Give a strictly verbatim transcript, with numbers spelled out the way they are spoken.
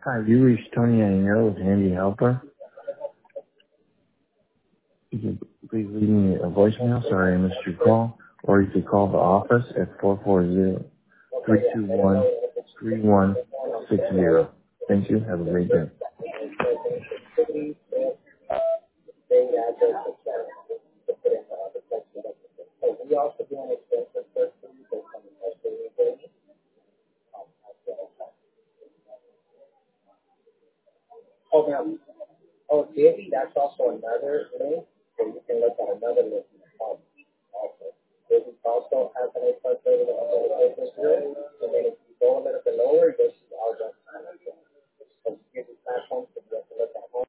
Hi, you reached Tony Iannero with Handy Helper. You can please leave me a voicemail. Sorry I missed your call. Or you could call the office at four four zero, three two one, three one six zero. Thank you. Have a great day. Oh, now, oh, Davy, that's also another name.